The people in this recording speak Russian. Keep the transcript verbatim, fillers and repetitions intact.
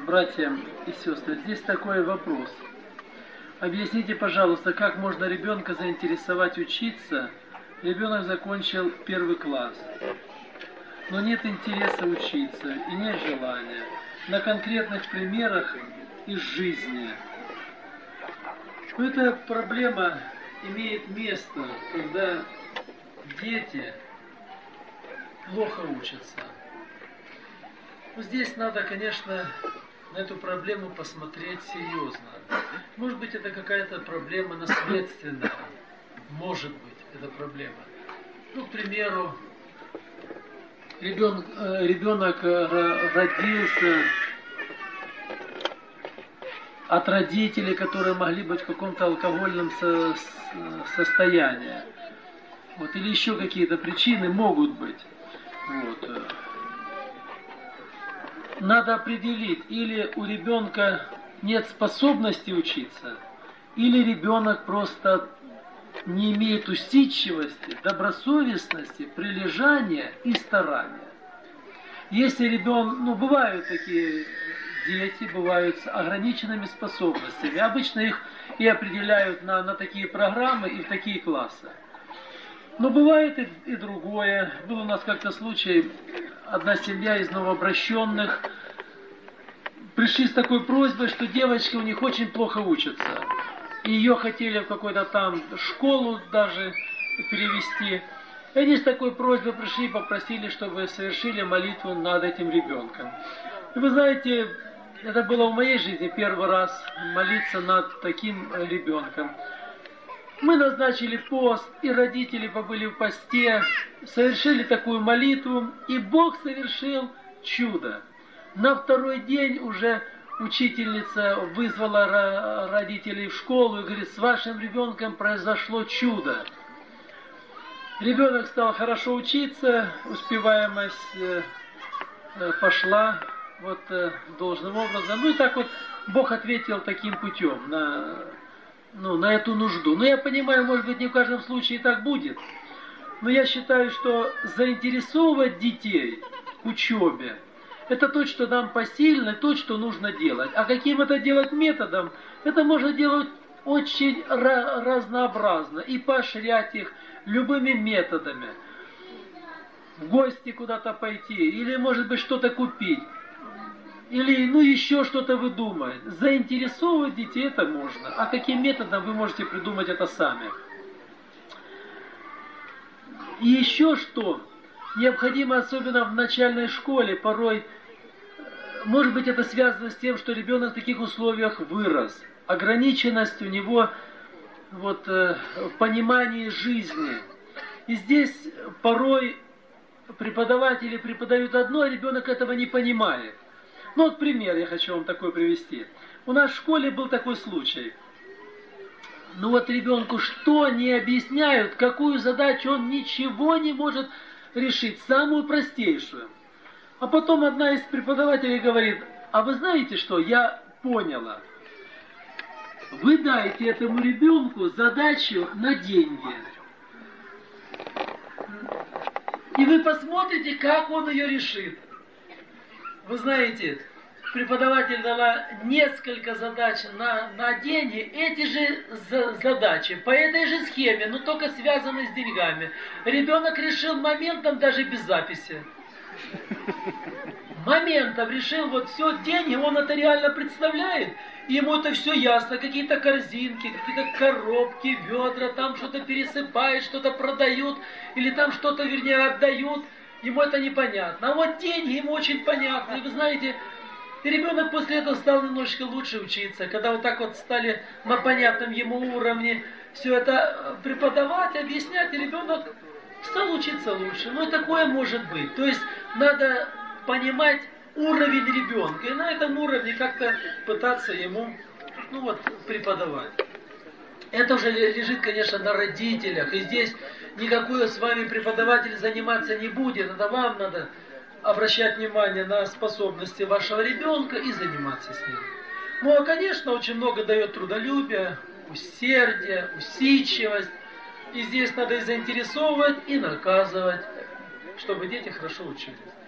Братья и сестры, здесь такой вопрос. Объясните, пожалуйста, как можно ребенка заинтересовать учиться? Ребенок закончил первый класс, но нет интереса учиться и нет желания. На конкретных примерах из жизни. Но эта проблема имеет место, когда дети плохо учатся. Но здесь надо, конечно, на эту проблему посмотреть серьезно. Может быть, это какая-то проблема наследственная. Может быть, это проблема. Ну, к примеру, ребенок, ребенок родился от родителей, которые могли быть в каком-то алкогольном со состоянии. Вот, или еще какие-то причины могут быть. Вот. Надо определить, или у ребенка нет способности учиться, или ребенок просто не имеет усидчивости, добросовестности, прилежания и старания. Если ребенок, ну, бывают такие дети, бывают с ограниченными способностями, обычно их и определяют на, на такие программы и в такие классы. Но бывает и, и другое. Был у нас как-то случай, одна семья из новообращенных пришли с такой просьбой, что девочки у них очень плохо учатся. И ее хотели в какую-то там школу даже перевести. И они с такой просьбой пришли и попросили, чтобы совершили молитву над этим ребенком. И вы знаете, это было в моей жизни первый раз молиться над таким ребенком. Мы назначили пост, и родители побыли в посте, совершили такую молитву, и Бог совершил чудо. На второй день уже учительница вызвала родителей в школу и говорит: с вашим ребенком произошло чудо. Ребенок стал хорошо учиться, успеваемость пошла вот должным образом. Ну и так вот Бог ответил таким путем на... Ну, на эту нужду. Но я понимаю, может быть, не в каждом случае так будет. Но я считаю, что заинтересовывать детей к учебе — это то, что нам посильно, то, что нужно делать. А каким это делать методом? Это можно делать очень разнообразно и поощрять их любыми методами. В гости куда-то пойти, или, может быть, что-то купить. Или, ну, еще что-то выдумать. Заинтересовывать детей это можно. А каким методом вы можете придумать это сами? И еще что? Необходимо, особенно в начальной школе, порой, может быть, это связано с тем, что ребенок в таких условиях вырос. Ограниченность у него вот, в понимании жизни. И здесь порой преподаватели преподают одно, а ребенок этого не понимает. Ну вот пример я хочу вам такой привести. У нас в школе был такой случай. Ну вот ребенку что не объясняют, какую задачу он ничего не может решить, самую простейшую. А потом одна из преподавателей говорит: а вы знаете что, я поняла. Вы дайте этому ребенку задачу на деньги. И вы посмотрите, как он ее решит. Вы знаете, преподаватель дала несколько задач на, на деньги, эти же за, задачи, по этой же схеме, но только связаны с деньгами. Ребенок решил моментом, даже без записи. Моментом решил, вот все, деньги, он это реально представляет. Ему это все ясно, какие-то корзинки, какие-то коробки, ведра, там что-то пересыпают, что-то продают, или там что-то, вернее, отдают. Ему это непонятно. А вот деньги ему очень понятно. И вы знаете, и ребенок после этого стал немножечко лучше учиться. Когда вот так вот стали на понятном ему уровне все это преподавать, объяснять, и ребенок стал учиться лучше. Ну и такое может быть. То есть надо понимать уровень ребенка. И на этом уровне как-то пытаться ему, ну вот, преподавать. Это уже лежит, конечно, на родителях. И здесь никакой с вами преподаватель заниматься не будет. Это вам надо обращать внимание на способности вашего ребенка и заниматься с ним. Ну, а, конечно, очень много дает трудолюбия, усердия, усидчивость. И здесь надо и заинтересовывать, и наказывать, чтобы дети хорошо учились.